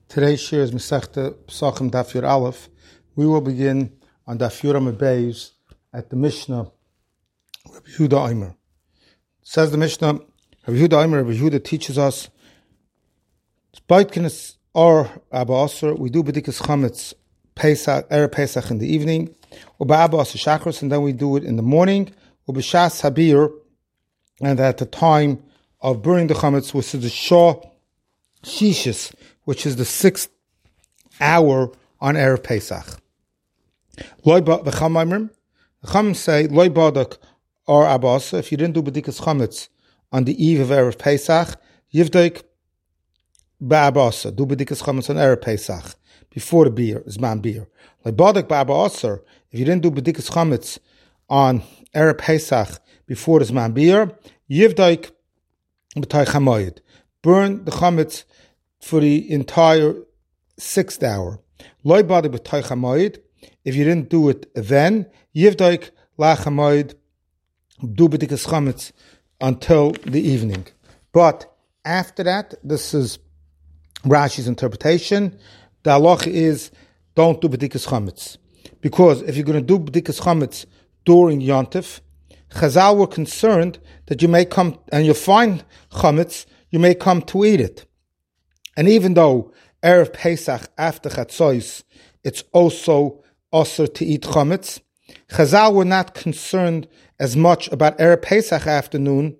Today's shir is Masechta Pesachim Daf Yud Aleph. We will begin on Daf Yud Amud Beis at the Mishnah, Rabbi Yehuda Omer. Says the Mishnah, Rabbi Yehuda Omer, Rabbi Yehuda teaches us, Baitkines or Abba Asr, we do B'dikas Chametz Pesach, Erev Pesach in the evening, or Abba Asr Shachris, and then we do it in the morning, or B'shas Habir, and at the time of burning the Chametz, which is the Shah Shishis, which is the 6th hour on Erev Pesach. The Chachamim say, Loi Badak or Abasa, if you didn't do B'dikas Chametz on the eve of Erev Pesach, Yivdaik Ba'abasa, do B'dikas Chametz on Erev Pesach, before the beer, Zman beer. Loi Badak Ba'abasa, if you didn't do B'dikas Chametz on Erev Pesach, before the Zman beer, Yivdaik B'tai Chamoyed, burn the Chametz for the entire 6th hour. Loi Badak B'tai Chamoyed, if you didn't do it then, Yivdaik La Chamoyed, do B'dikas Chametz until the evening. But after that, this is Rashi's interpretation, the halacha is don't do B'dikas Chametz. Because if you're going to do B'dikas Chametz during Yontif, Chazal were concerned that you may come, and you'll find Chametz, you may come to eat it. And even though Erev Pesach after Chatzos, it's also osur to eat Chametz, Chazal were not concerned as much about Erev Pesach afternoon,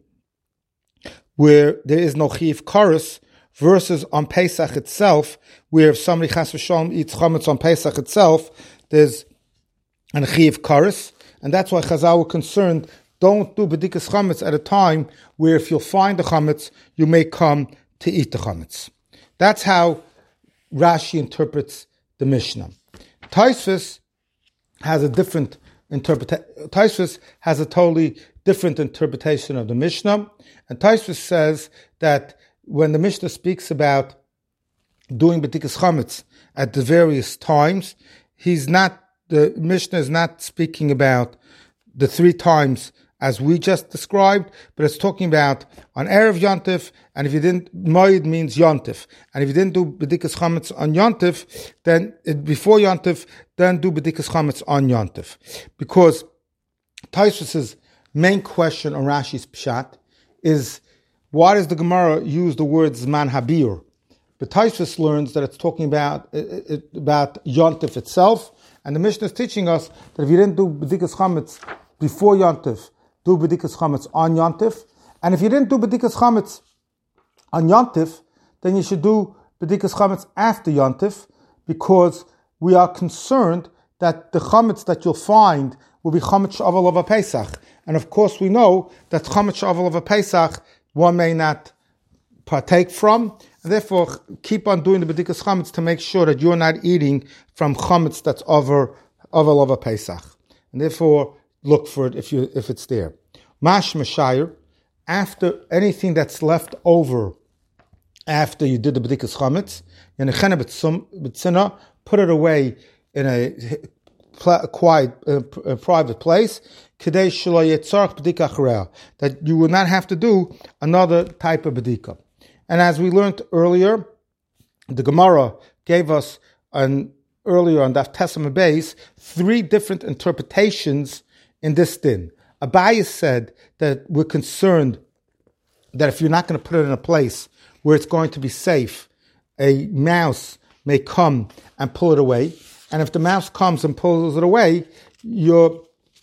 where there is no Chiv Kares, versus on Pesach itself, where if somebody Chas v'Shalom eats Chametz on Pesach itself, there's an Chiv Kares, and that's why Chazal were concerned, don't do B'dikas Chametz at a time where if you'll find the Chametz, you may come to eat the Chametz. That's how Rashi interprets the Mishnah. Tosfos has a different Tosfos has a totally different interpretation of the Mishnah, and Tosfos says that when the Mishnah speaks about doing B'dikas Chametz at the various times, the Mishnah is not speaking about the 3 times as we just described, but it's talking about on Erev Yontif, and if you didn't, Moed means Yontif, and if you didn't do B'dikas Chametz on Yontif, then before Yontif, then do B'dikas Chametz on Yontif. Because Tosfos' main question on Rashi's Pshat is, why does the Gemara use the word Zman Habir? But Tosfos learns that it's talking about Yontif itself, and the Mishnah is teaching us that if you didn't do B'dikas Chametz before Yontif, do B'dikas Chametz on Yontif. And if you didn't do B'dikas Chametz on Yontif, then you should do B'dikas Chametz after Yontif, because we are concerned that the Chametz that you'll find will be Chametz Shavuot of a Pesach. And of course we know that Chametz Shavuot of a Pesach one may not partake from, and therefore keep on doing the B'dikas Chametz to make sure that you're not eating from Chametz that's over a Pesach. And therefore look for it if it's there. Mash Mashayir, after anything that's left over after you did the B'dikas Chametz, put it away in a quiet, private place, that you will not have to do another type of B'dika. And as we learned earlier, the Gemara gave us earlier on Daf Tesam Beis 3 different interpretations in this din. Abaye said that we're concerned that if you're not going to put it in a place where it's going to be safe, a mouse may come and pull it away. And if the mouse comes and pulls it away, you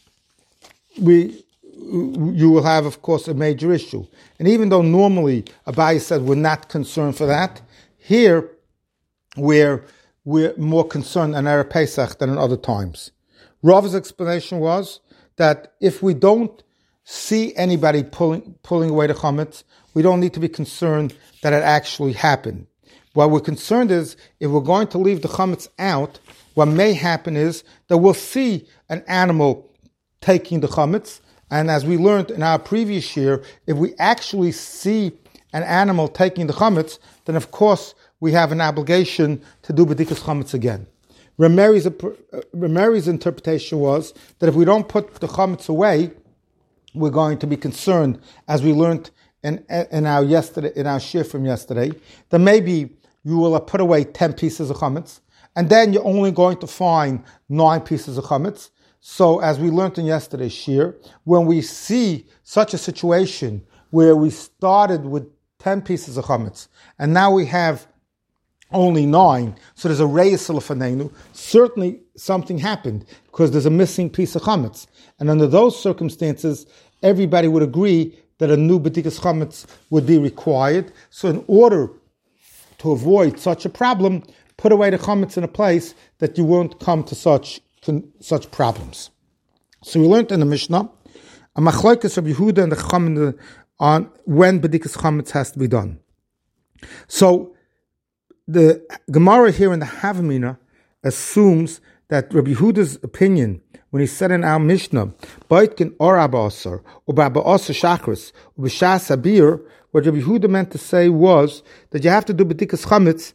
will have, of course, a major issue. And even though normally Abaye said we're not concerned for that, here we're more concerned on Erev Pesach than in other times. Rav's explanation was that if we don't see anybody pulling away the chametz, we don't need to be concerned that it actually happened. What we're concerned is, if we're going to leave the chametz out, what may happen is that we'll see an animal taking the chametz, and as we learned in our previous year, if we actually see an animal taking the chametz, then of course we have an obligation to do b'dikas chametz again. Rameri's interpretation was that if we don't put the chametz away, we're going to be concerned, as we learned in our shir from yesterday, that maybe you will have put away 10 pieces of chametz, and then you're only going to find 9 pieces of chametz. So as we learned in yesterday's shir, when we see such a situation where we started with 10 pieces of chametz, and now we have only 9, so there's a reis lefanenu, certainly something happened, because there's a missing piece of chametz. And under those circumstances, everybody would agree that a new bedikas chametz would be required. So in order to avoid such a problem, put away the chametz in a place that you won't come to such problems. So we learned in the Mishnah a machlokes of Yehuda and the Chachamim on when bedikas chametz has to be done. So the Gemara here in the Havamina assumes that Rabbi Yehuda's opinion, when he said in our Mishnah, Baitkin or Abasar, or Babasar Shachris, or B'Shas Habir, what Rabbi Yehuda meant to say was that you have to do bedikas chametz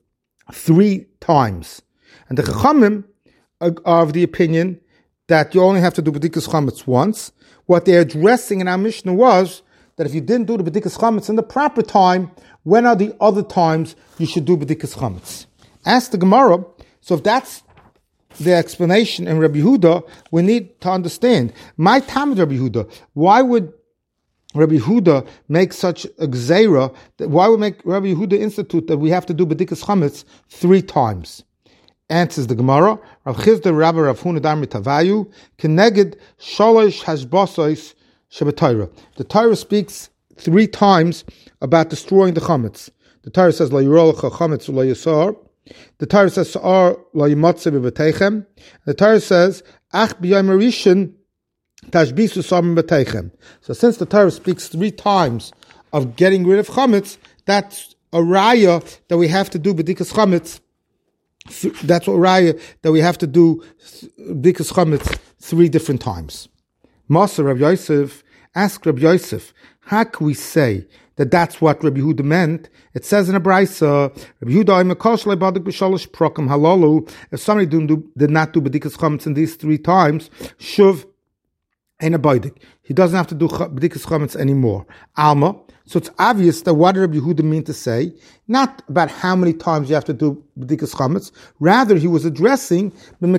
3 times. And the Chachamim are of the opinion that you only have to do bedikas chametz once. What they're addressing in our Mishnah was that if you didn't do the bedikas chametz in the proper time, when are the other times you should do bedikas chametz? Ask the Gemara. So if that's the explanation in Rabbi Yehuda, we need to understand. My time with Rabbi Yehuda, why would Rabbi Yehuda make such a gzeira? Why would make Rabbi Yehuda institute that we have to do bedikas chametz 3 times? Answers the Gemara. Rav Chizda Rabbi Rav Huna Darmi Tavayu Keneged Sholosh Hashbosos Shabbatayra. The Torah speaks 3 times about destroying the chametz. The Torah says La Yirolcha Chametz La Yisar. The Torah says Sa'ar La Yimatze B'Beteichem. The Torah says Ach B'Yom Rishon Tashbisu Samim B'Teichem. So since the Torah speaks 3 times of getting rid of chametz, that's a raya that we have to do b'dikas chametz. That's what raya that we have to do b'dikas chametz 3 different times. Masa Rabbi Yosef, ask Rabbi Yosef, how can we say that that's what Rabbi Yehuda meant? It says in a brayso, Rabbi Yehuda Oimakosh lebadik b'shalosh prokem halalu. If somebody did not do b'dikas chametz in these 3 times, shuv ein a baidik. He doesn't have to do b'dikas chametz anymore. Alma. So it's obvious that what did Rabbi Yehuda mean to say? Not about how many times you have to do b'dikas chametz. Rather, he was addressing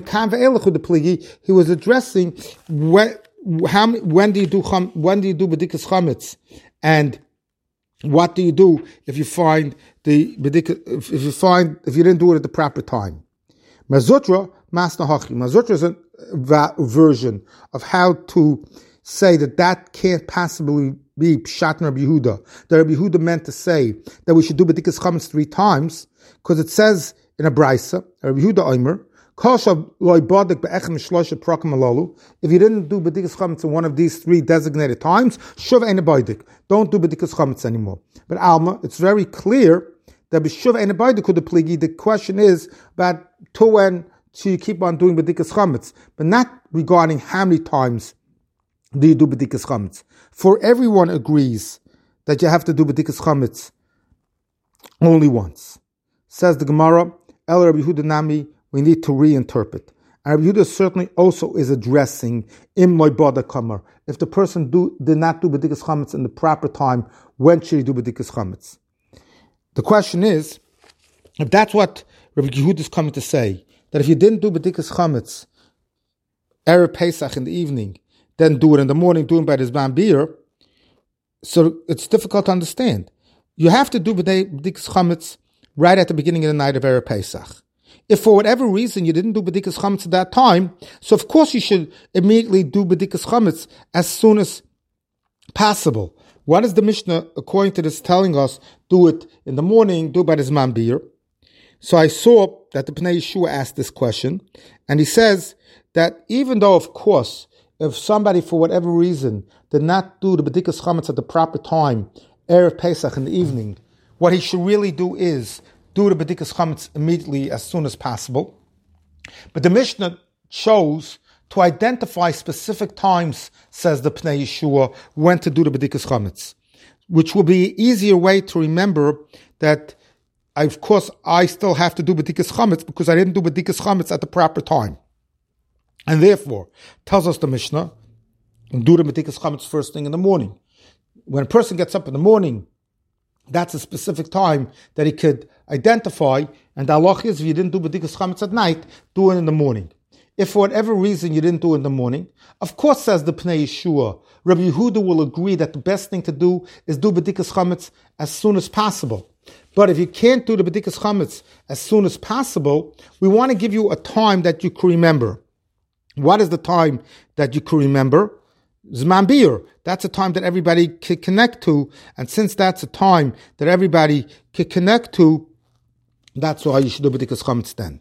he was addressing when do you do b'dikas chametz, and what do you do if you find if you didn't do it at the proper time? Mazutra masna hachi. Mazutra is a version of how to say that can't possibly be pshat Rabbi Yehuda. That Rabbi Yehuda meant to say that we should do b'dikas chametz 3 times, because it says in a brayso, Rabbi Yehuda Omer, if you didn't do b'dikas chametz in one of these 3 designated times, shuv ein baidik. Don't do b'dikas chametz anymore. But Alma, it's very clear that b'shuv ein baidik could pligi. The question is about to when so you keep on doing b'dikas chametz, but not regarding how many times do you do b'dikas chametz. For everyone agrees that you have to do b'dikas chametz only once. Says the Gemara, El Rabbi Yehuda Nami, we need to reinterpret. And Rabbi Yehuda certainly also is addressing im loy bada kamer. If the person did not do b'dikas chametz in the proper time, when should he do b'dikas chametz? The question is, if that's what Rabbi Yehuda is coming to say, that if you didn't do b'dikas chametz erev Pesach in the evening, then do it in the morning, do it by this ban beer, so it's difficult to understand. You have to do b'dikas chametz right at the beginning of the night of erev Pesach. If for whatever reason you didn't do b'dikas chametz at that time, so of course you should immediately do b'dikas chametz as soon as possible. What is the Mishnah, according to this, telling us? Do it in the morning, do it by the zman bir. So I saw that the Pnei Yeshua asked this question, and he says that even though, of course, if somebody for whatever reason did not do the b'dikas chametz at the proper time, erev Pesach in the evening, what he should really do is do the b'dikas chametz immediately as soon as possible. But the Mishnah chose to identify specific times, says the Pnei Yeshua, when to do the b'dikas chametz, which will be an easier way to remember that, of course, I still have to do b'dikas chametz because I didn't do b'dikas chametz at the proper time. And therefore, tells us the Mishnah, do the b'dikas chametz first thing in the morning. When a person gets up in the morning That's a specific time that he could identify, and the halach is if you didn't do bedikas chametz at night, do it in the morning. If for whatever reason you didn't do it in the morning, of course, says the Pnei Yeshua, Rabbi Yehuda will agree that the best thing to do is do bedikas chametz as soon as possible. But if you can't do the bedikas chametz as soon as possible, we want to give you a time that you can remember. What is the time that you can remember? Zman Bir. That's a time that everybody can connect to, and since that's a time that everybody can connect to, that's why you should do bedikas chametz then.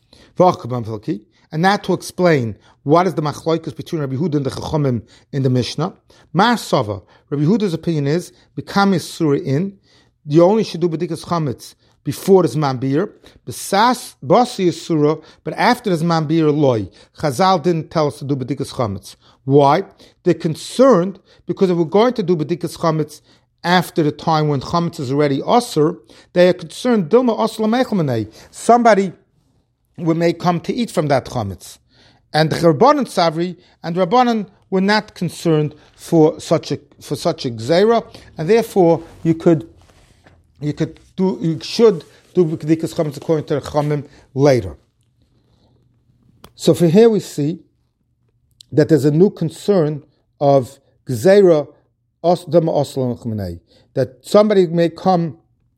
And that to explain what is the machlokes between Rabbi Yehuda and the Chachamim in the Mishnah. Mar Sava, Rabbi Yehuda's opinion is, B'kam Yisura in, you only should do bedikas chametz before the Zman Bir, B'sas Basi Yisura, but after the Zman Bir loy. Chazal didn't tell us to do bedikas chametz. Why? They're concerned because if we're going to do bedikas chametz after the time when chametz is already osur, they are concerned Dilma osur l'meichel. Somebody may come to eat from that chametz, and the Rabbanan Savri and Rabbanan were not concerned for such a gzeira, and therefore you should do bedikas chametz according to the Chachamim later. So for here we see that there's a new concern of gzeira that somebody may come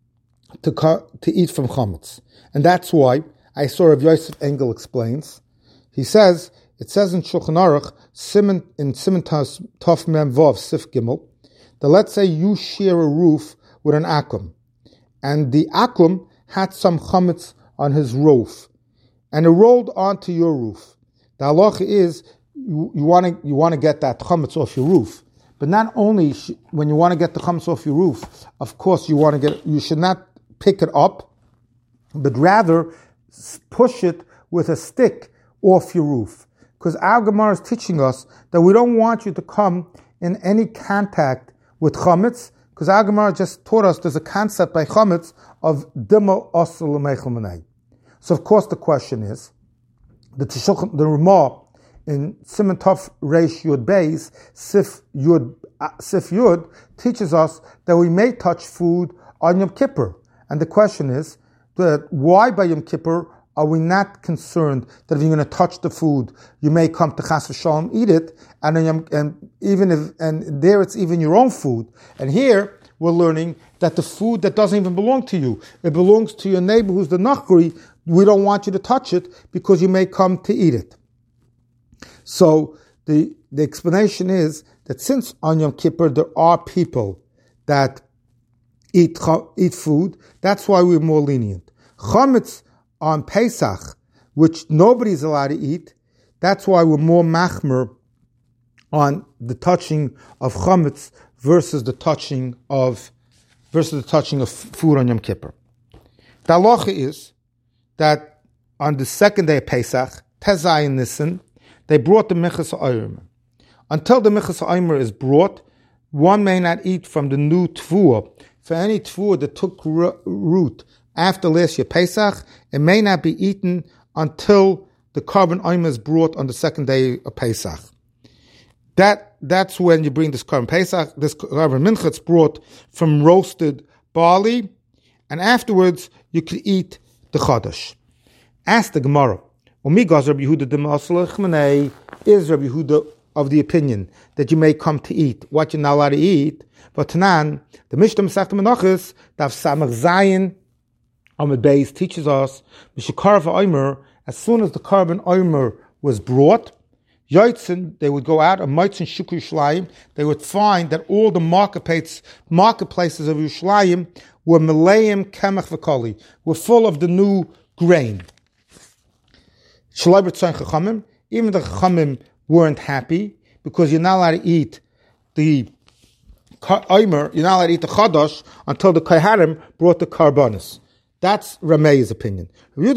to eat from chametz, and that's why I saw Rav Yosef Engel explains. He says, it says in Shulchan Aruch, in Siman Tov Mem Vav Sif Gimel, that let's say you share a roof with an akum, and the akum had some chametz on his roof, and it rolled onto your roof. The halacha is you want to get that chametz off your roof, but not only when you want to get the chametz off your roof, of course you should not pick it up, but rather push it with a stick off your roof. Because our Gemara is teaching us that we don't want you to come in any contact with chametz, because our Gemara just taught us there's a concept by chametz of dima osur l'meichel manei. So of course the question is, the Ramah in Siman Tov Reish Yud Beis Sif Yud teaches us that we may touch food on Yom Kippur, and the question is, that why by Yom Kippur are we not concerned that if you're going to touch the food, you may come to Chas v'Shalom, eat it, and there it's even your own food. And here we're learning that the food that doesn't even belong to you, it belongs to your neighbor who's the Nachri. We don't want you to touch it because you may come to eat it. So the explanation is that since on Yom Kippur there are people that eat food, that's why we're more lenient. Chametz on Pesach, which nobody's allowed to eat, that's why we're more machmer on the touching of chametz versus the touching of food on Yom Kippur. The halacha is that on the second day of Pesach, Tezai and Nisan, they brought the Mechas Ha'omer. Until the Mechas Ha'omer is brought, one may not eat from the new Tvuah. For any Tvuah that took root after last year Pesach, it may not be eaten until the carbon omer is brought on the second day of Pesach. That's when you bring this carbon Pesach. This carbon mincha is brought from roasted barley, and afterwards you could eat the chadash. Ask the Gemara, is Rabbi Yehuda of the opinion that you may come to eat what you're not allowed to eat? But Tanan, the Mishnah Masechta Menachos, Daf Samach Zayin Amud Beis teaches us, Mishikarav Omer, as soon as the carbon Omer was brought, Yotzin, they would go out, and Motzin Shuk Yerushalayim, they would find that all the marketplaces of Yerushalayim were Meleim Kemach V'Koli, were full of the new grain. Shalai B'Tzayin Chachamim, even the Chachamim weren't happy, because you're not allowed to eat the Omer, you're not allowed to eat the Chadash until the Kohanim brought the Karbonis. That's Ramei's opinion. The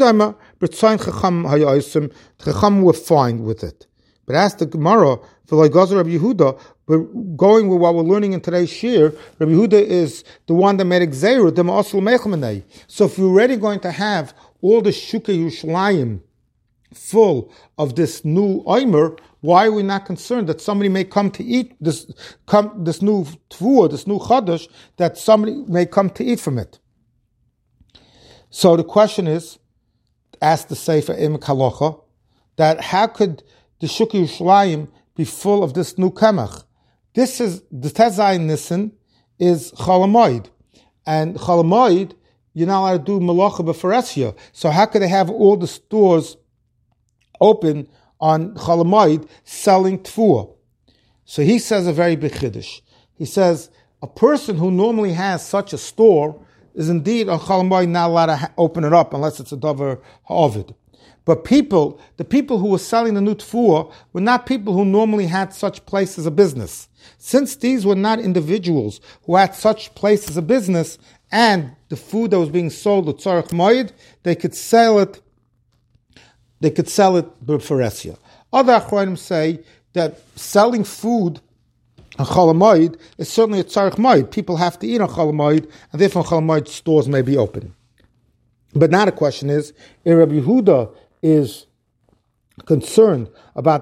Chacham were fine with it. But as the Gemara, for like Rabbi Yehuda, we're going with what we're learning in today's shir. Rabbi Yehuda is the one that made Gzeira, the Ma'asal Meichel Manei. So if you're already going to have all the Shukei Yerushalayim full of this new oimer, why are we not concerned that somebody may come to eat this new tvuah, this new chadash, that somebody may come to eat from it? So the question is, ask the Sefer Im Kalocha, that how could the Shuk Yerushalayim be full of this new kamach? This is, the Tezayin Nissen is Chol Hamoed. And Chol Hamoed, you're not allowed to do Malacha B'Faresya. So how could they have all the stores open on Chol Hamoed selling tfuah? So he says a very big chiddush. He says, a person who normally has such a store is indeed on Chol Hamoed not allowed to open it up unless it's a davar ha'ovid. But the people who were selling the new tfuah were not people who normally had such places of business. Since these were not individuals who had such places of business, and the food that was being sold at Tzarech Moed, they could sell it b'Faresya. Other Achronim say that selling food on Chol Hamoed is certainly a Tzarech Moed. People have to eat on Chol Hamoed, and therefore Chol Hamoed stores may be open. But now the question is, if Rabbi Yehuda is concerned about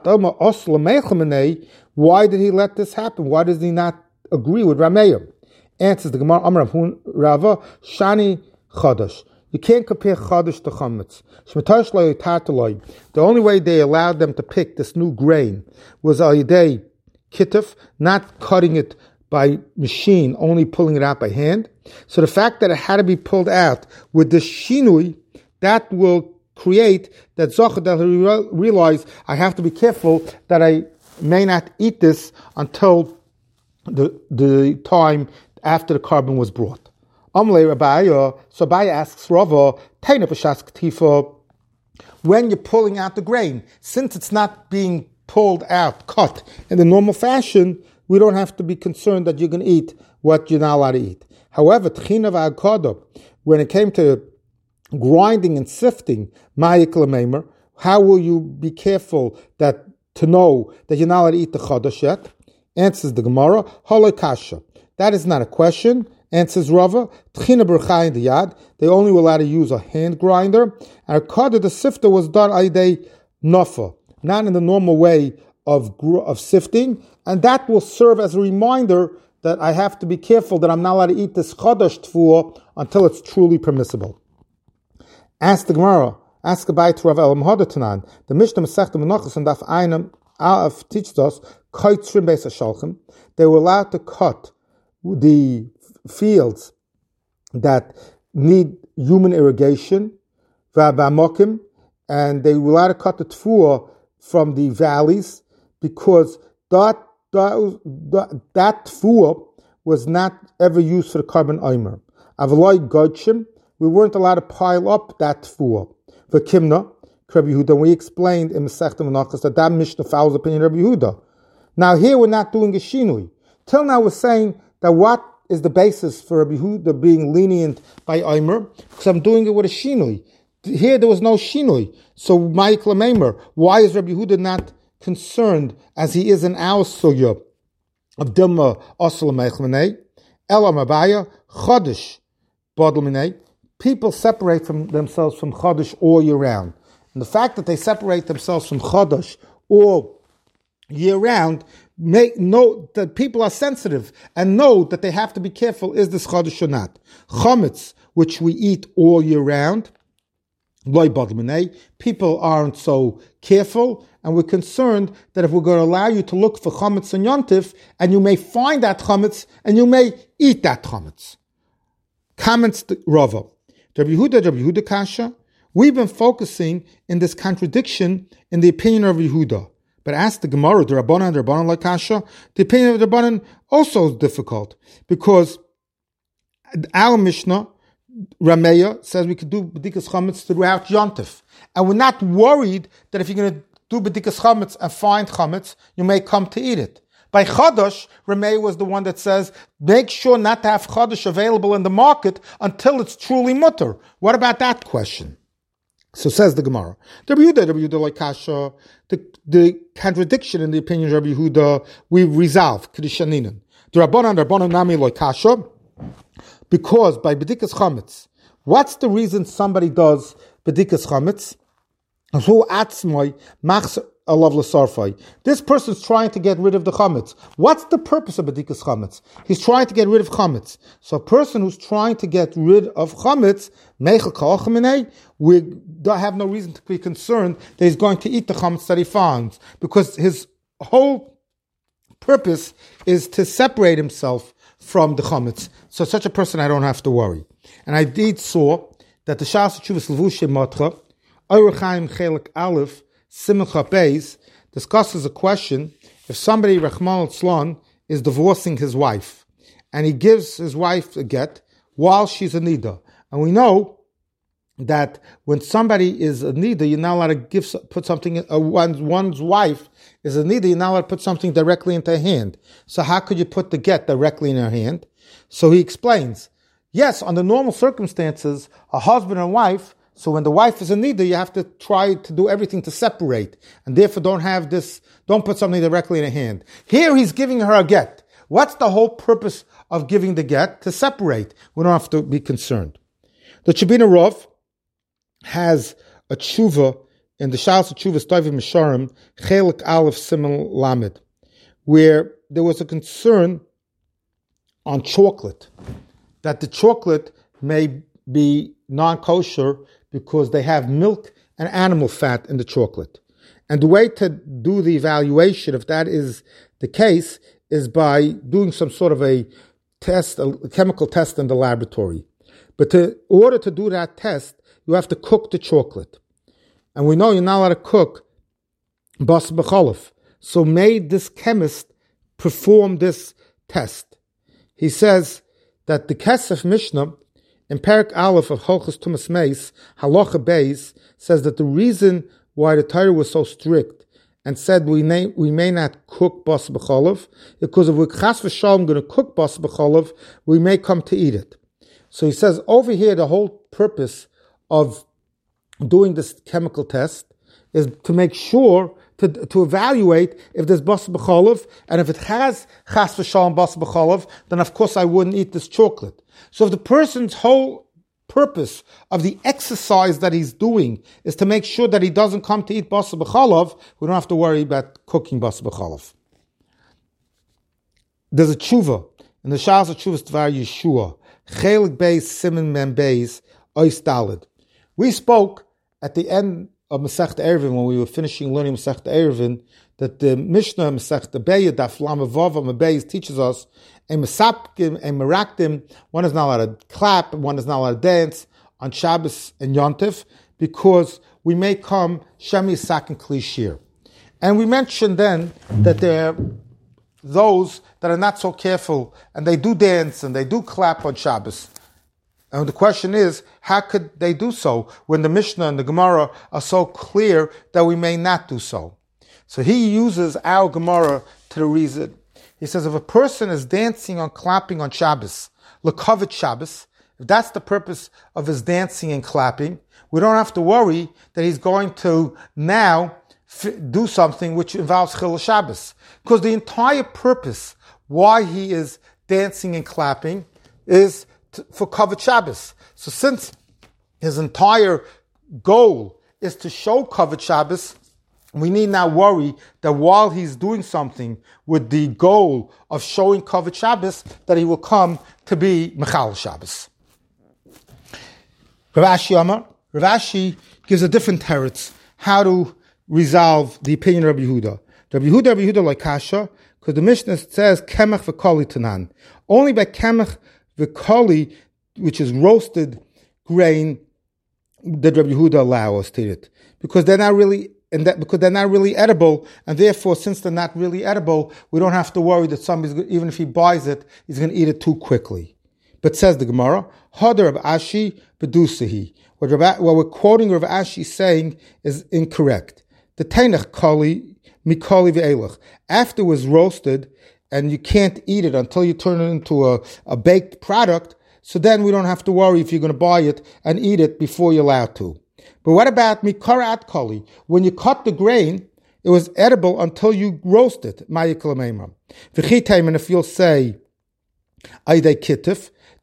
why did he let this happen? Why does he not agree with Rameir? Answers the Gemara, Amar Rava, Shani Chadash. You can't compare Chadash to Chametz. The only way they allowed them to pick this new grain was al yedei kitif, not cutting it by machine, only pulling it out by hand. So the fact that it had to be pulled out with the shinui, that will create that zocha that he realize I have to be careful that I may not eat this until the time after the carbon was brought. Amalei Rabaya, so Abaya asks Rava, Taina Pashas Ktifa, when you're pulling out the grain, since it's not being pulled out, cut in the normal fashion, we don't have to be concerned that you're going to eat what you're not allowed to eat. However, Tchina v'Agkada, when it came to grinding and sifting, how will you be careful to know that you're not allowed to eat the chadash yet? Answers the Gemara, Halei Kasha. That is not a question. Answers Rava, Tchina b'Rchai in the Yad. They only were allowed to use a hand grinder. And Akada, the sifter, was done ayidei nafa, not in the normal way of sifting. And that will serve as a reminder that I have to be careful that I'm not allowed to eat this chadash tfuah until it's truly permissible. Ask the Gemara, ask Abai to Rav Elam Hadatanan. The Mishnah Masechta Menachos and Daf Einam Alef teaches us, Kaitzrim Beis HaShalchim. They were allowed to cut the fields that need human irrigation, V'Amokim, and they were allowed to cut the tfuah from the valleys because that tfuah was not ever used for the carbon omer. Avaloi Godshim, we weren't allowed to pile up that tfuah. V'Kimna, Rabbi Yehuda, we explained in Masechta Menachos that Mishnah follows the opinion of Rabbi Yehuda. Now here we're not doing a shinui. Till now we're saying that what is the basis for Rabbi Yehuda being lenient by omer? Because I'm doing it with a shinui. Here there was no shinui. So Ma'ikla Meimer, why is Rabbi Yehuda not concerned as he is in our sugya of Dilma Osel Meichmanei, Elam Abaya, Chodesh Bodl. People separate from themselves from Chodesh all year round. And the fact that they separate themselves from Chodesh all year round know that people are sensitive and know that they have to be careful, is this Chodesh or not? Chometz, which we eat all year round, people aren't so careful, and we're concerned that if we're going to allow you to look for Chometz and Yontif, and you may find that Chometz, and you may eat that Chometz. Comments Rava. Rabbi Yehuda Kasha, we've been focusing in this contradiction in the opinion of Yehuda. But ask the Gemara, the Rabbanan like Kasha, the opinion of the Rabbanan also is difficult. Because our Mishnah, Rameya, says we could do B'dikas Chametz throughout Yontif. And we're not worried that if you're going to do B'dikas Chametz and find Chametz, you may come to eat it. By Chodesh, Rameya was the one that says, make sure not to have Chodesh available in the market until it's truly mutter. What about that question? So says the Gemara. Rabbi Yehuda like Kasha, the contradiction in the opinion of Rabbi Yehuda, we resolve. Kedishaninan. The Rabbanan Nami like Kasha, because by B'dikas Chametz, what's the reason somebody does B'dikas Chametz? This person's trying to get rid of the chametz. What's the purpose of bedikas chametz? He's trying to get rid of chametz. So a person who's trying to get rid of chametz, we don't have no reason to be concerned that he's going to eat the chametz that he finds, because his whole purpose is to separate himself from the chametz. So such a person, I don't have to worry. And I did saw that the Shas Tshuvas Levushim Matra, Orach Chaim Chelik Aleph, Simcha Beis, discusses a question: if somebody, Rachman al-Tzlan, is divorcing his wife, and he gives his wife a get while she's a nida, and we know that when somebody is a nida, you're not allowed to put something. One's wife is a nida, you're not allowed to put something directly into her hand. So how could you put the get directly in her hand? So he explains: yes, under normal circumstances, a husband and wife. So when the wife is a nida, you have to try to do everything to separate, and therefore don't put something directly in her hand. Here he's giving her a get. What's the whole purpose of giving the get? To separate. We don't have to be concerned. The Chibina Rav has a tshuva in the Shas Tshuvas Tovim Misharim, Chelik Aleph Simon Lamed, where there was a concern on chocolate, that the chocolate may be non-kosher because they have milk and animal fat in the chocolate. And the way to do the evaluation, if that is the case, is by doing some sort of a test, a chemical test in the laboratory. But in order to do that test, you have to cook the chocolate. And we know you're not allowed to cook bas b'cholov. So made this chemist perform this test. He says that the Kesef Mishnah in Perek Aleph of Holchus Tumas Meis, Halacha Beis, says that the reason why the Torah was so strict and said we may not cook bas b'cholov, because if we're chas v'shalom going to cook bas b'cholov, we may come to eat it. So he says over here the whole purpose of doing this chemical test is to make sure to evaluate if there's bas b'cholov, and if it has chas v'shalom bas b'cholov, then of course I wouldn't eat this chocolate. So if the person's whole purpose of the exercise that he's doing is to make sure that he doesn't come to eat bas b'cholov, we don't have to worry about cooking bas b'cholov. There's a tshuva in the Shas Tshuvas Dvar Yeshua, Chelik Beis Siman Mem Beis Ois Daled. We spoke at the end of Masechta Eruvin, when we were finishing learning Masechta Eruvin, that the Mishnah Masechta Beis Daf Lamed Vav Beis teaches us a Mesapkim, a Merakdim. One is not allowed to clap, one is not allowed to dance on Shabbos and Yontif, because we may come Shemi Sak and Klishir. And we mentioned then that there are those that are not so careful, and they do dance and they do clap on Shabbos. And the question is, how could they do so when the Mishnah and the Gemara are so clear that we may not do so? So he uses our Gemara to the reason. He says, if a person is dancing or clapping on Shabbos, L'Kovet Shabbos, if that's the purpose of his dancing and clapping, we don't have to worry that he's going to now do something which involves Chil Shabbos. Because the entire purpose why he is dancing and clapping is for Kovet Shabbos. So since his entire goal is to show Kovet Shabbos, we need not worry that while he's doing something with the goal of showing Kovet Shabbos, that he will come to be Mechal Shabbos. Rav Ashi gives a different teretz how to resolve the opinion of Rabbi Yehuda. Rabbi Yehuda like kasha, because the Mishnah says Kemach v'koli tanan. Only by Kemach v'koli, which is roasted grain, that Rabbi Yehuda allow us to eat it, because they're not really edible, and therefore, since they're not really edible, we don't have to worry that somebody's, even if he buys it, he's going to eat it too quickly. But says the Gemara, Hadar Rav Ashi bedusahi. What we're quoting Rav Ashi saying is incorrect. The Tainach koli mikoli ve'elach. After it was roasted, and you can't eat it until you turn it into a baked product, so then we don't have to worry if you're going to buy it and eat it before you're allowed to. But what about mikarat koli? When you cut the grain, it was edible until you roast it. And if you'll say, aydei kitif,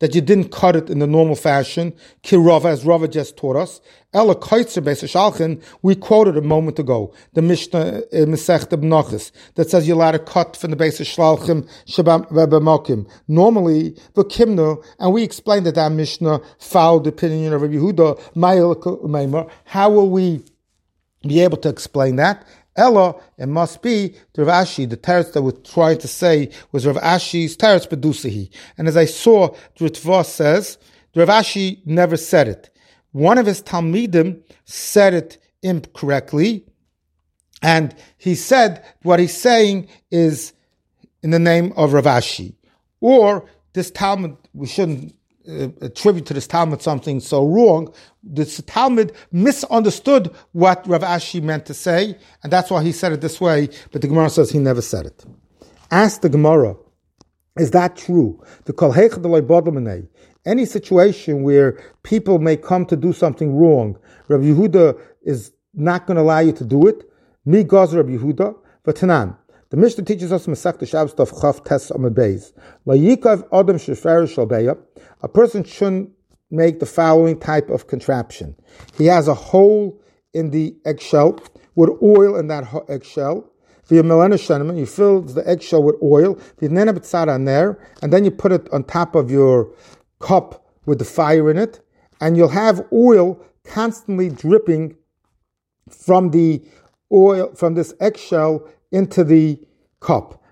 that you didn't cut it in the normal fashion, kirova, as Rava just taught us. Ela koitzer beis shalchin, we quoted a moment ago, the Mishnah Masechta B'Nachos, that says you're allowed to cut from the beis shalchim b'mokim. Normally, v'kimnu, and we explained that Mishnah followed the opinion of Rabbi Yehuda. How will we be able to explain that? Ella, it must be the Rav Ashi, the teretz that we're trying to say was Rav Ashi's teretz bedusahi. And as I saw, the Ritva says, the Rav Ashi never said it. One of his Talmidim said it incorrectly, and he said what he's saying is in the name of Rav Ashi. Or this Talmud, we shouldn't attribute to this Talmud something so wrong. This Talmud misunderstood what Rav Ashi meant to say, and that's why he said it this way, but the Gemara says he never said it. Ask the Gemara, is that true? The Kol Heichad Eloi Bodel Minei, any situation where people may come to do something wrong, Rabbi Yehuda is not going to allow you to do it. Mi Gaz Rabbi Yehuda, V'tanan. The Mishnah teaches us Masechta Shabbos Daf Chaf Tes Amud Beis. Layikav Adam Shefer Shalbeya. A person shouldn't make the following type of contraption. He has a hole in the eggshell with oil in that eggshell. You fill the eggshell with oil, on there, and then you put it on top of your cup with the fire in it, and you'll have oil constantly dripping from the oil, from this eggshell into the cup.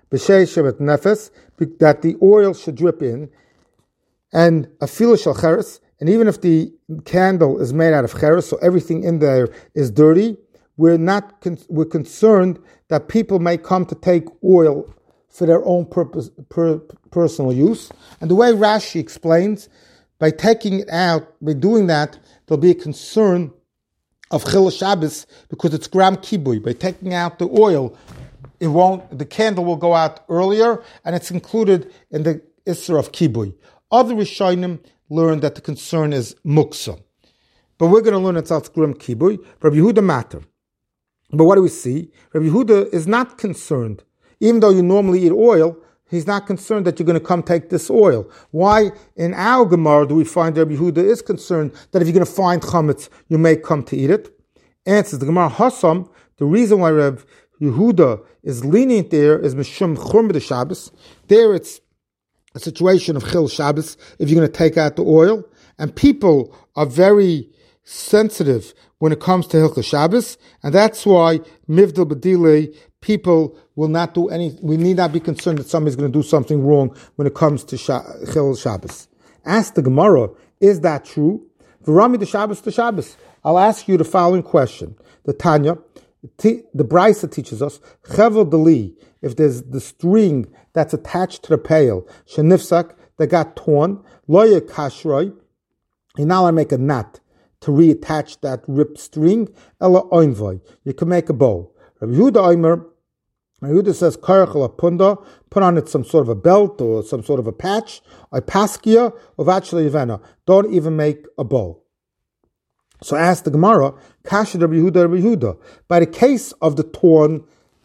That the oil should drip in. And a fila shel cheres, and even if the candle is made out of cheres, so everything in there is dirty, we're concerned that people may come to take oil for their own personal use. And the way Rashi explains, by taking it out, by doing that, there'll be a concern of Chil Shabbos because it's gram kibui. By taking out the oil, the candle will go out earlier, and it's included in the Isser of kibui. Other Rishonim learn that the concern is muksa. But we're going to learn it's grim kibui. Rabbi Yehuda matter. But what do we see? Rabbi Yehuda is not concerned. Even though you normally eat oil, he's not concerned that you're going to come take this oil. Why in our Gemara do we find Rabbi Yehuda is concerned that if you're going to find chametz, you may come to eat it? Answers the Gemara Hassam, the reason why Rabbi Yehuda is lenient there is Mishum Churma de Shabbos. There it's a situation of Chil Shabbos, if you're going to take out the oil. And people are very sensitive when it comes to Hilchos Shabbos, and that's why Mivdal B'dilei, people will not do any, we need not be concerned that somebody's going to do something wrong when it comes to Chil Shabbos. Ask the Gemara, is that true? V'rami de Shabbos to Shabbos. I'll ask you the following question. The Tanya, the Brisa teaches us, Chevel Deli, if there's the string that's attached to the pail, Shenifsak, that got torn, Loya Kashroi, you're not allowed to make a knot to reattach that ripped string, Ella Oinvoy, you can make a bow. Rabbi Yehuda says, Karachal Punda, put on it some sort of a belt or some sort of a patch, or Paskia, or Vachla Yevena, don't even make a bow. So ask the Gemara, Kasha Rabbi Yehuda, by the case of the torn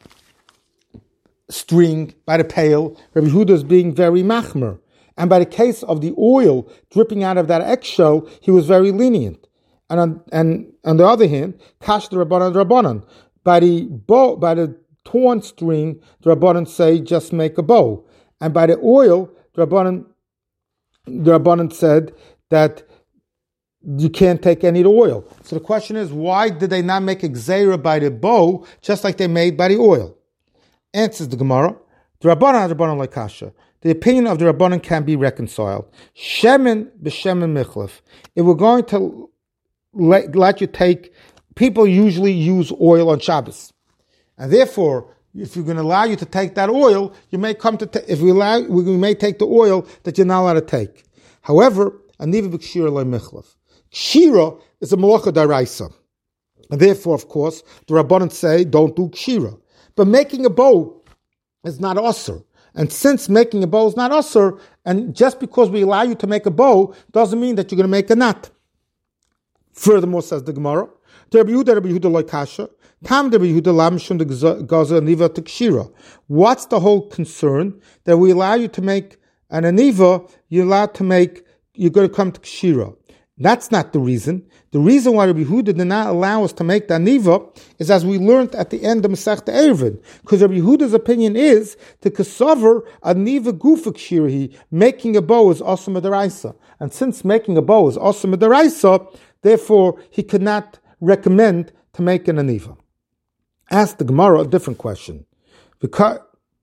string by the pail, Rabbi Yehuda is being very machmer. And by the case of the oil dripping out of that eggshell, he was very lenient. And on the other hand, Kash the Rabbanan, by the torn string, the Rabbanan say just make a bow. And by the oil, the Rabbanan said that you can't take any of the oil. So the question is, why did they not make a gzeira by the bow, just like they made by the oil? Answers the Gemara, the Rabbanan like Kasha. The opinion of the Rabbanan can be reconciled. Shemen b'shemen michlef. If we're going to let you take, people usually use oil on Shabbos. And therefore, if you're going to allow you to take that oil, you may come to, we may take the oil that you're not allowed to take. However, aniva b'kshira loy michlef. Kshira is a malacha daraisa. And therefore, of course, the Rabbanan say, don't do kshira. But making a bow is not usher. And since making a bow is not usher, and just because we allow you to make a bow, doesn't mean that you're going to make a knot. Furthermore, says the Gemara, Rabbi Yehuda like kasha, Tam Rabbi Yehuda lamshun the gaza aniva to kshira. What's the whole concern that we allow you to make an aniva? You're allowed to make you're going to come to Kshira. That's not the reason. The reason why Rabbi Yehuda did not allow us to make the aniva is as we learned at the end of Masechta Eruvin. Because Rabbi Yehuda's opinion is to kasaver aniva gufa kshirahi, making a bow is also midaraisa. And since making a bow is also midaraisa, therefore he could not recommend to make an aniva. Ask the Gemara a different question. Virami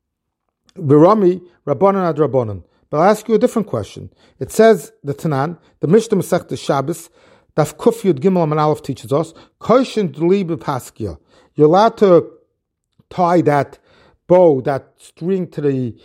Rabbanan ad Rabbanan. But I'll ask you a different question. It says, the Tanan, the Mishnah Masechta Shabbos, Daf Kuf Yud Gimel and Aleph teaches us, Koshin Dli B'Paskia. You're allowed to tie that bow, that string to the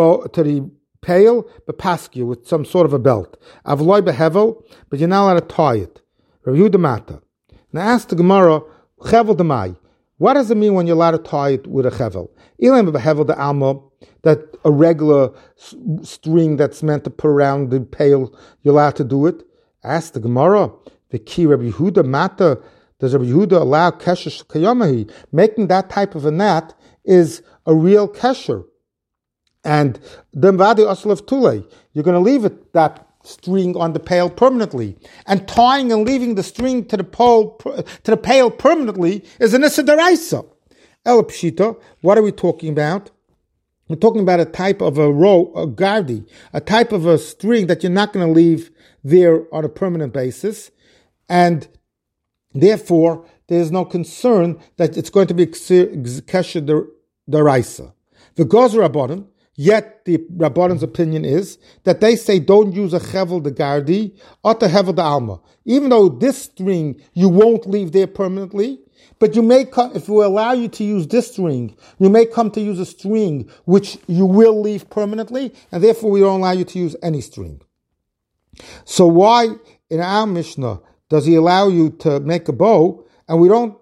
pail, B'Paskia, with some sort of a belt. Avloi B'Hevel, but you're not allowed to tie it. Review the matter. Now ask the Gemara, Chevel Demai. What does it mean when you're allowed to tie it with a chevel? Ilam B'Hevel the Alma, that a regular string that's meant to put around the pail, you're allowed to do it? Ask the Gemara, the key Rabbi Yehuda matter, does Rabbi Yehuda allow kesher shekayamahi? Making that type of a knot is a real kesher. And then vadi aslev tule, you're going to leave it, that string on the pail permanently. And tying and leaving the string to the pail permanently is an issa deraisa. El pshita, what are we talking about? We're talking about a type of a gardi, a type of a string that you're not going to leave there on a permanent basis, and therefore there is no concern that it's going to be kesher deraisa. The gozer rabbanon, yet the rabbanon's opinion is that they say don't use a chevel de gardi or a hevel de alma, even though this string you won't leave there permanently. But you may come, if we allow you to use this string, you may come to use a string which you will leave permanently, and therefore we don't allow you to use any string. So why in our Mishnah does he allow you to make a bow, and we aren't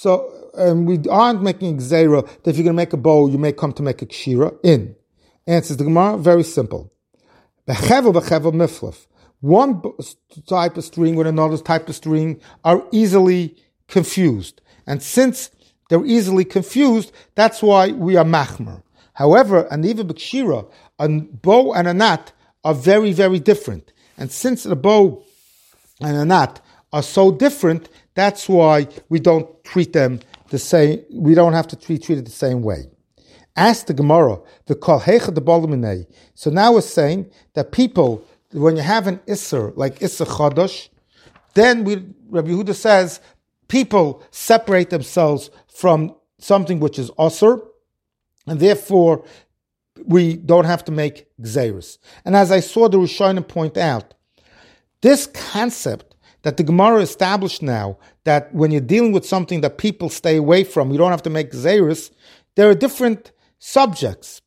making a gzeira that if you're going to make a bow, you may come to make a kshira in? Answers the Gemara, very simple. B'chevel miflaf. One type of string with another type of string are easily confused. And since they're easily confused, that's why we are machmer. However, an even b'kshira, a bow and a knot are very, very different. And since the bow and a knot are so different, that's why we don't treat them the same. We don't have to treat it the same way. Ask the Gemara, the kol heicha de balaminei. So now we're saying that people, when you have an isser like isser chodosh, then Rabbi Yehuda says people separate themselves from something which is osir, and therefore we don't have to make gzeiros. And as I saw the Rishonim point out, this concept that the Gemara established now, that when you're dealing with something that people stay away from, you don't have to make gzeiros, there are different subjects.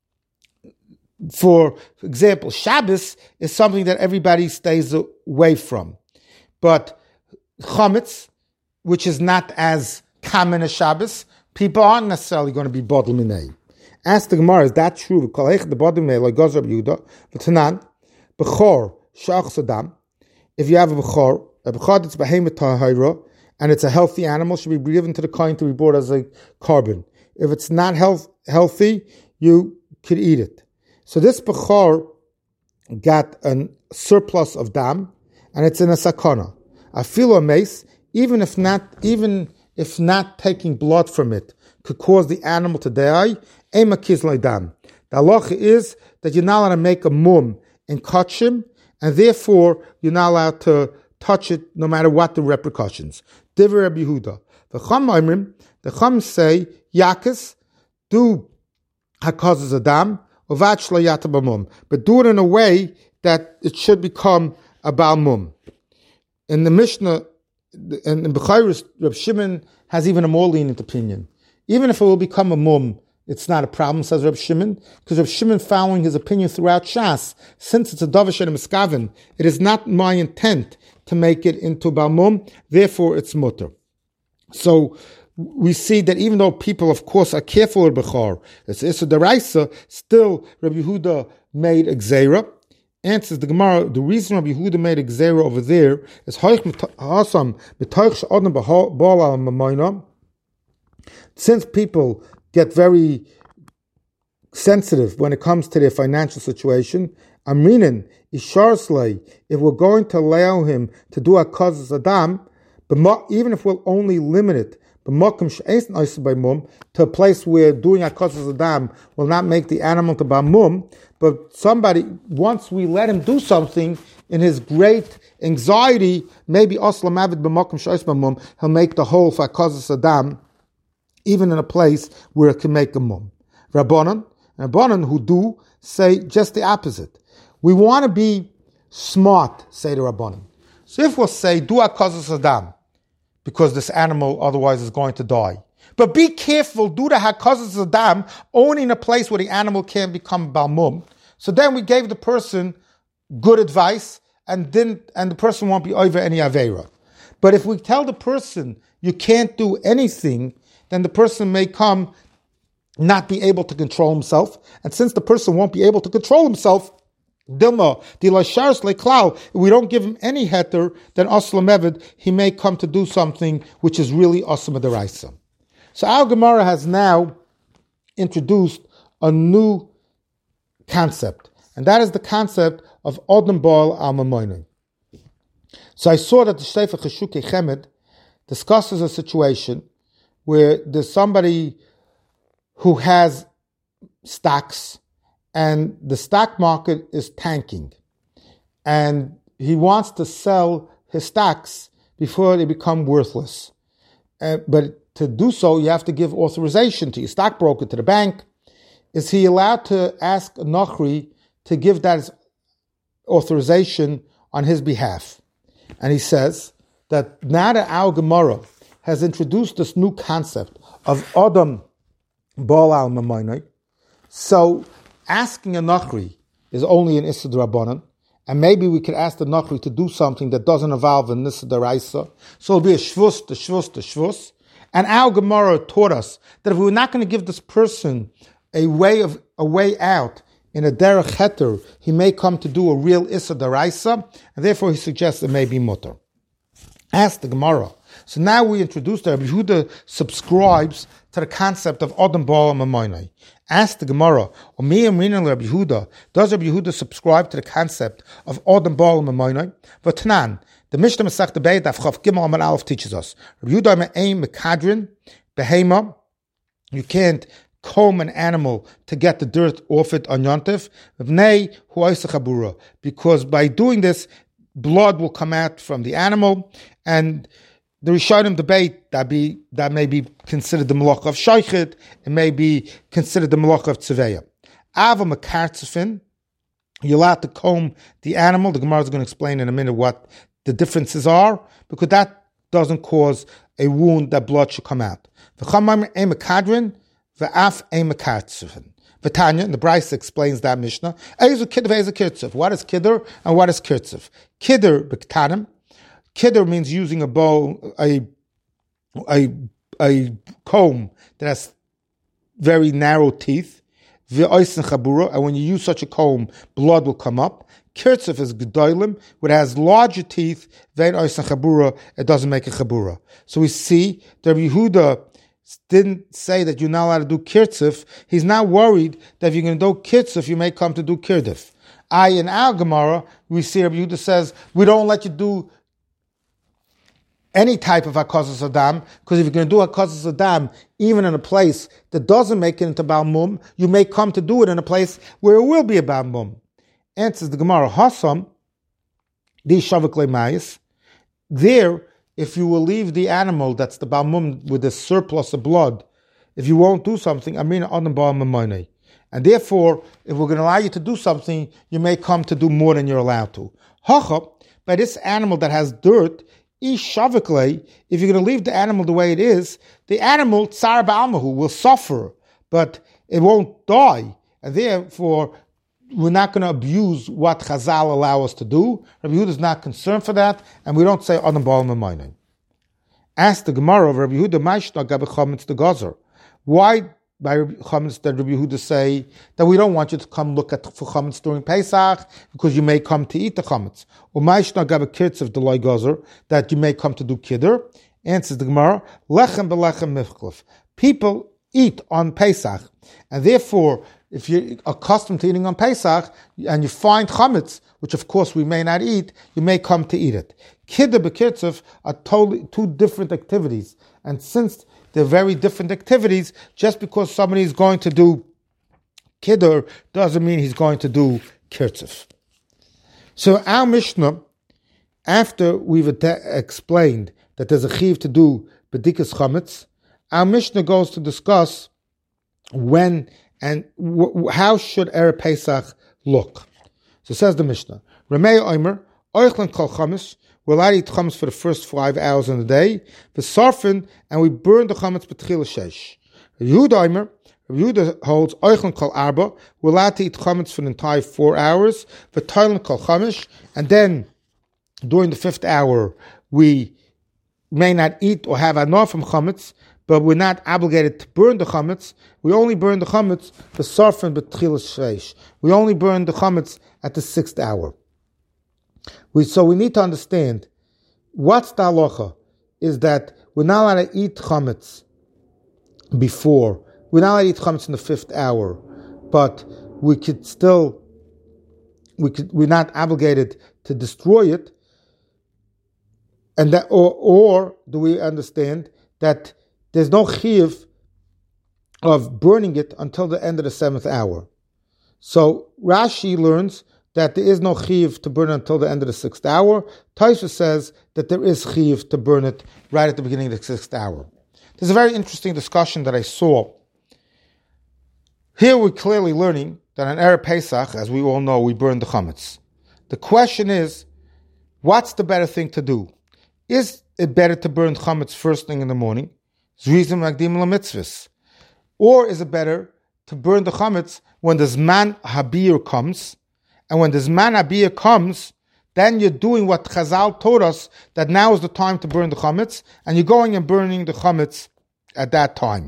For example, Shabbos is something that everybody stays away from. But chametz, which is not as common as Shabbos, people aren't necessarily going to be bodl minei. Ask the Gemara, is that true? If you have a bechor that's behemoth tahira, and it's a healthy animal, should be given to the kohen to be brought as a carbon. If it's not healthy, you could eat it. So this bechor got a surplus of dam, and it's in a sakana. I feel a mace, even if not taking blood from it could cause the animal to die. Ema kizlei dam. The halacha is that you're not allowed to make a mum in kachim, and therefore you're not allowed to touch it no matter what the repercussions. Divrei Rabbi Yehuda. The Chum say, Yakas, do hakazas adam, uvat shlo yata b'mum, but do it in a way that it should become a balmum. In the Mishnah, in Bechayros, Reb Shimon has even a more lenient opinion. Even if it will become a mum, it's not a problem, says Reb Shimon, because Reb Shimon, following his opinion throughout Shas, since it's a davar and a miskaven, it is not my intent to make it into balmum, therefore it's mutter. So we see that even though people, of course, are careful with Bechor, it's Issa Deraisa, still Rabbi Yehuda made a Gzeira. Answers the Gemara, the reason Rabbi Yehuda made a Gzeira over there is since people get very sensitive when it comes to their financial situation, Amrinin, Isharsley, if we're going to allow him to do Hakazas Adam, but even if we'll only limit it to a place where doing Hakazas Adam will not make the animal to Bamum, but somebody, once we let him do something in his great anxiety, maybe Oslam Avid b'makom she'os b'mum, he'll make the whole for Hakazas Adam, even in a place where it can make a mum. Rabbanan who do say just the opposite. We want to be smart, say the Rabbanan. So if we'll say, do Hakazas Adam, because this animal otherwise is going to die. But be careful, do the Hakazas Adam only in a place where the animal can't become Balmum. So then we gave the person good advice, and the person won't be over any Aveira. But if we tell the person you can't do anything, then the person may come not be able to control himself. And since the person won't be able to control himself, Dilma, if we don't give him any heter, then Oslam Evid, he may come to do something which is really Oslam Deraisa. So our Gemara has now introduced a new concept, and that is the concept of Odom Baal Al Mamoinoi. So I saw that the Shtefa Cheshukei Chemed discusses a situation where there's somebody who has stocks, and the stock market is tanking, and he wants to sell his stocks before they become worthless. But to do so, you have to give authorization to your stockbroker, to the bank. Is he allowed to ask a Nochri to give that authorization on his behalf? And he says that now that our Gemara has introduced this new concept of Odom Baal Al Mamoinoi, so asking a Nachri is only an Issa D'Rabbanan, and maybe we could ask the Nachri to do something that doesn't involve an Issa D'Raisa. So it'll be a shvus. And our Gemara taught us that if we were not going to give this person a way out in a derech heter, he may come to do a real Issa D'Raisa, and therefore he suggests it may be mutter. Ask the Gemara. So now we introduced that Rabbi Yehuda subscribes to the concept of Odom Baal Mamoinoi. Ask the Gemara, Rabbi Yehuda, does Rabbi Yehuda subscribe to the concept of Odom Baal Mamoinoi? V'tanan, the Mishnah Masechta Beis Daf Chav Gimel Amud Aleph teaches us, Rabbi Yehuda me'ein mekadrin behema, you can't comb an animal to get the dirt off it on Yontif, because by doing this, blood will come out from the animal, and the Rishonim debate that may be considered the malach of shaychid, it may be considered the malach of tzeveya. Ava makartzefin, you're allowed to comb the animal. The Gemara is going to explain in a minute what the differences are, because that doesn't cause a wound that blood should come out. V'chamar ein makadrin, v'af ein makartzefin. V'tanya, and the Bryce explains that Mishnah. Ezu kidder ve'ezu kirtzev. What is kidder and what is kirtzev? Kidder b'ktanim. Kidder means using a bow, a comb that has very narrow teeth. And when you use such a comb, blood will come up. Kirtzef is gedolim, which has larger teeth. It doesn't make a chabura. So we see that Rabbi Yehuda didn't say that you're not allowed to do kirtzef. He's not worried that if you're going to do kirtzef, you may come to do kirdif. In our Gemara, we see Rabbi Yehuda says, we don't let you do any type of Hakazas Adam, because if you're going to do Hakazas Adam, even in a place that doesn't make it into Balmum, you may come to do it in a place where it will be a Balmum. Answers the Gemara, Hasam, di Shavak Lemayis. There, if you will leave the animal that's the Balmum with a surplus of blood, if you won't do something, Amina Odom Baal Mamoinoi. And therefore, if we're going to allow you to do something, you may come to do more than you're allowed to. Hacha, by this animal that has dirt, if you're going to leave the animal the way it is, the animal, tsar ba'almahu, will suffer, but it won't die. And therefore, we're not going to abuse what Chazal allow us to do. Rabbi Yehuda is not concerned for that, and we don't say Odom Baal Mamoinoi. Ask the Gemara of Rabbi Yehuda, Ma'ishna gabe chametz the gazer. Why by chametz did Rabbi Yehuda say that we don't want you to come look at for chametz during Pesach because you may come to eat the chametz? Or Ma'ishna gabe kirtzev the loy gazer, that you may come to do kiddur. Answers the Gemara, lechem belechem mifklef. People eat on Pesach, and therefore if you're accustomed to eating on Pesach and you find chametz, which of course we may not eat, you may come to eat it. Kiddur b'kirtzuf are totally two different activities. And since they're very different activities, just because somebody is going to do kiddur doesn't mean he's going to do kirtzuf. So our Mishnah, after we've explained that there's a chiv to do b'dikas chametz, our Mishnah goes to discuss when and how should Erev Pesach look. So says the Mishnah, Ramei Omer, Oichlan kol chametz, we're allowed to eat chametz for the first 5 hours in the day, v'sarfin, and we burn the chametz b'tchil shesh. Yehuda Omer, Yehuda holds Oichlan kol arba, we're allowed to eat chametz for the entire 4 hours, v'toilan kol chamesh, and then during the 5th hour we may not eat or have enough from chametz, but we're not obligated to burn the chametz. We only burn the chametz for sarfin b'tchil sheish. We only burn the chametz at the 6th hour. So we need to understand what's the halacha is that we're not allowed to eat chametz before. We're not allowed to eat chametz in the 5th hour, but we could still. We're not obligated to destroy it, and that, or do we understand that there's no chiyuv of burning it until the end of the 7th hour? So Rashi learns that there is no chiyuv to burn it until the end of the 6th hour. Tosfos says that there is chiyuv to burn it right at the beginning of the 6th hour. There's a very interesting discussion that I saw. Here we're clearly learning that on Erev Pesach, as we all know, we burn the chametz. The question is, what's the better thing to do? Is it better to burn chametz first thing in the morning? Zrizim magdim lamitzvus. Or is it better to burn the chametz when the Zman Habir comes? And when the Zman Habir comes, then you're doing what Chazal told us, that now is the time to burn the chametz, and you're going and burning the chametz at that time.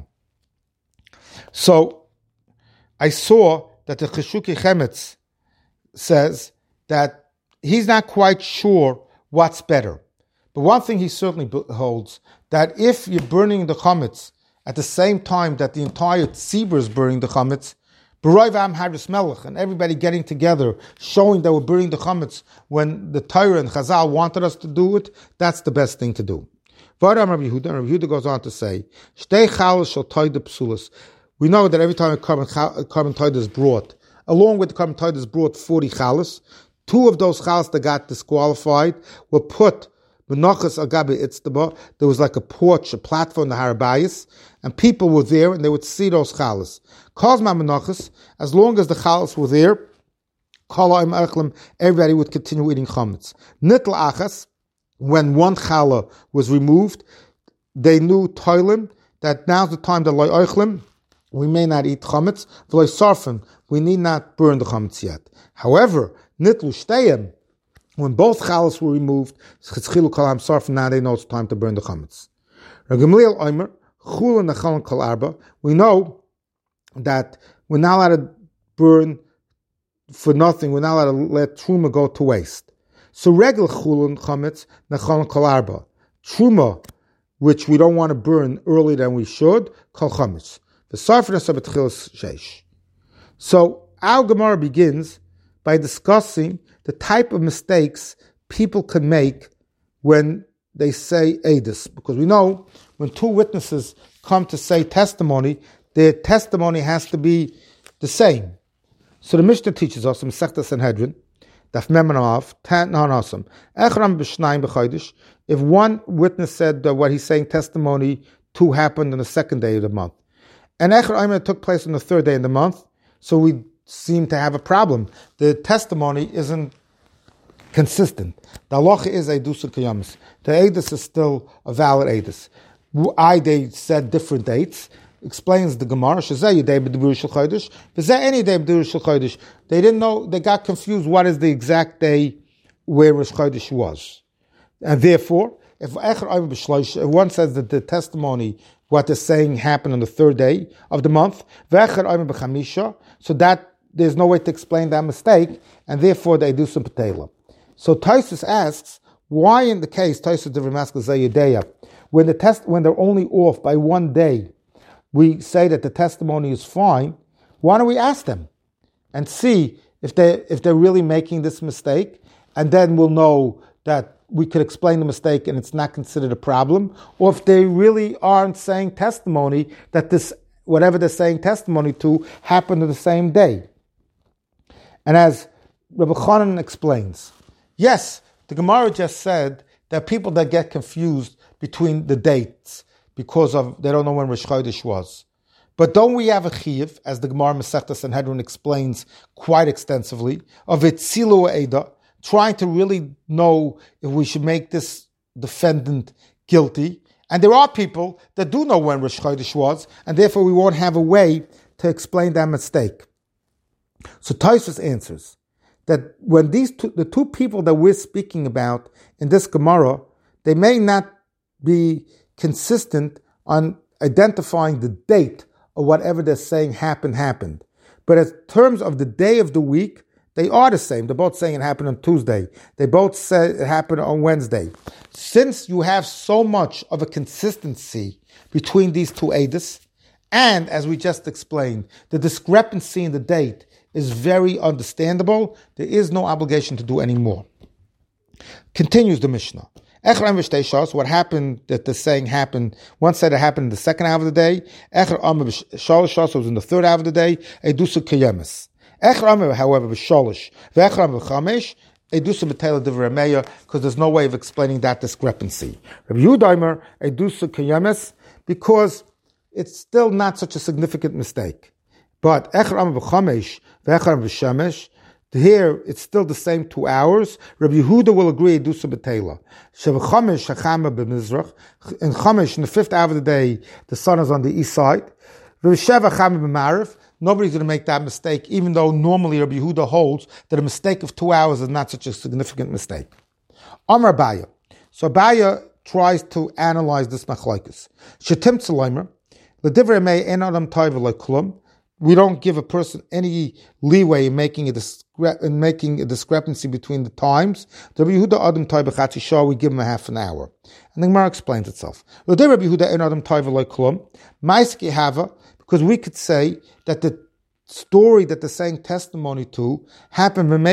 So, I saw that the Cheshuki Chemetz says that he's not quite sure what's better. But one thing he certainly holds, that if you're burning the chametz at the same time that the entire tzibur is burning the chametz, B'roi v'am haris melech, and everybody getting together, showing that we're burning the chametz when the Torah and Chazal wanted us to do it, that's the best thing to do. V'adam Rabbi Yehuda, and Rabbi Yehuda goes on to say, Shtei chalos shel toida psulas. We know that every time a carbon toida is brought, along with the carbon toida is brought 40 chalas. 2 of those chalas that got disqualified were put Menachas Agabe Itztaba. There was like a porch, a platform, the Harabayas, and people were there and they would see those chalas. Kozma Menachas, as long as the chalas were there, everybody would continue eating chametz. Nitl Achas, when one chala was removed, they knew toilim, that now's the time that loy oichlim, we may not eat chametz, v'loy sarfim, we need not burn the chametz yet. However, nitlu shteyem, when both chalas were removed, chitzchilu kalam sarfim, now they know it's time to burn the chametz. Ragamliel oimer, chul and nechalon kol arba, we know that we're not allowed to burn for nothing, we're not allowed to let truma go to waste. So regel chulun chametz nechalon kol arba, truma, which we don't want to burn earlier than we should, kol chametz. So our Gemara begins by discussing the type of mistakes people can make when they say edus, because we know when 2 witnesses come to say testimony, their testimony has to be the same. So the Mishnah teaches us in Masechta Sanhedrin, Daf Mem Av, Tan Hanasam, Echram b'shnayim b'chodesh. If one witness said that what he's saying testimony to happened on the 2nd day of the month, and Echer Omer took place on the 3rd day in the month, so we seem to have a problem. The testimony isn't consistent. The halacha is Eidusa Kayamis. The Eidus is still a valid Eidus. They said different dates. Explains the Gemara, Shazay Yedei B'Dibur Shel Chodesh, V'zeh Any Day B'Dibur Shel Chodesh. They didn't know, they got confused what is the exact day where Rosh Chodesh was. And therefore, if one says that the testimony, what they're saying happened on the 3rd day of the month, so that there's no way to explain that mistake, and therefore they do some patela. So Tosfos asks, why in the case, Tosfos de Ramaskal Zayadeya, when they're only off by 1 day, we say that the testimony is fine. why don't we ask them and see if they're really making this mistake, and then we'll know that we could explain the mistake and it's not considered a problem, or if they really aren't saying testimony that this, whatever they're saying testimony to, happened on the same day. And as Rabbi Chanan explains, yes, the Gemara just said that people that get confused between the dates because of they don't know when Rosh Chodesh was. But don't we have a chiyuv, as the Gemara Masechta Sanhedrin explains quite extensively, of Itzilu Eda, trying to really know if we should make this defendant guilty. And there are people that do know when Rosh Chodesh was, and therefore we won't have a way to explain that mistake. So Tosfos answers that when the two people that we're speaking about in this Gemara, they may not be consistent on identifying the date of whatever they're saying happened. But in terms of the day of the week, they are the same. They're both saying it happened on Tuesday. They both say it happened on Wednesday. Since you have so much of a consistency between these two edus, and as we just explained, the discrepancy in the date is very understandable, there is no obligation to do any more. Continues the Mishnah. What happened that the saying happened, one said it happened in the second half of the day. Echer Amar b'shalosh was in the third half of the day. Edusa kayemes. Echer Amar, however, b'shalosh ve'echer Amar b'chamesh. Edusa b'teila divrei Meir, because there's no way of explaining that discrepancy. Rabbi Yehuda Edusa kayemes, because it's still not such a significant mistake. But Echer Amar b'chamesh ve'echer Amar b'shemesh, here, it's still the same 2 hours. Rabbi Yehuda will agree, Edusa b'teila. Shevachamish hachama b'mizrach. In Chamish, in the 5th hour of the day, the sun is on the east side. V'shev hachama b'marif. Nobody's going to make that mistake, even though normally Rabbi Yehuda holds that a mistake of 2 hours is not such a significant mistake. Amar Abaya. So Abaya tries to analyze this machlokes. Shetim tzalaimer. L'divrei mei en adam taiva le'kulam. We don't give a person any leeway in making a discrepancy between the times. Rabbi Yehuda Adam Taiva Chatzi Shah, we give him a half an hour. And the Gemara explains itself. Rabbi Yehuda en Adam Taiva Le'Klum, Ma'aski Hava, because we could say that the story that they're saying testimony to happened at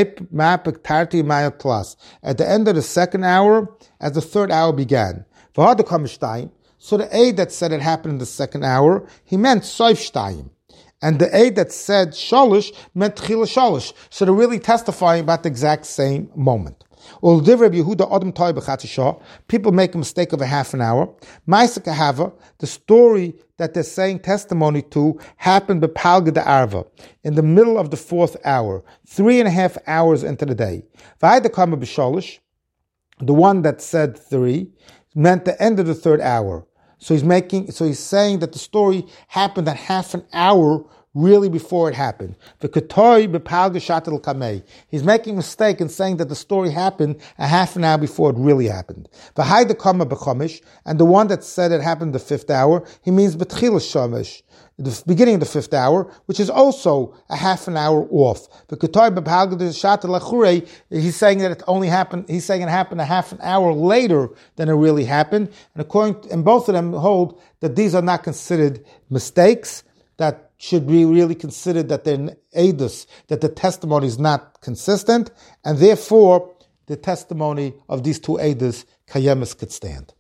the end of the second hour, as the third hour began. So the aid that said it happened in the second hour, he meant Soif Shtayim. And the aid that said shalish meant tchila shalish. So they're really testifying about the exact same moment. People make a mistake of a half an hour. The story that they're saying testimony to happened b'palga de arva, in the middle of the 4th hour, 3.5 hours into the day. The one that said 3 meant the end of the 3rd hour. So he's saying that the story happened at half an hour really before it happened. He's making a mistake in saying that the story happened a half an hour before it really happened. And the one that said it happened the 5th hour, he means the beginning of the 5th hour, which is also a half an hour off. He's saying that it only happened. He's saying it happened a half an hour later than it really happened. And both of them hold that these are not considered mistakes, that should be really considered that they're edus, that the testimony is not consistent, and therefore the testimony of these two edus kayemis could stand.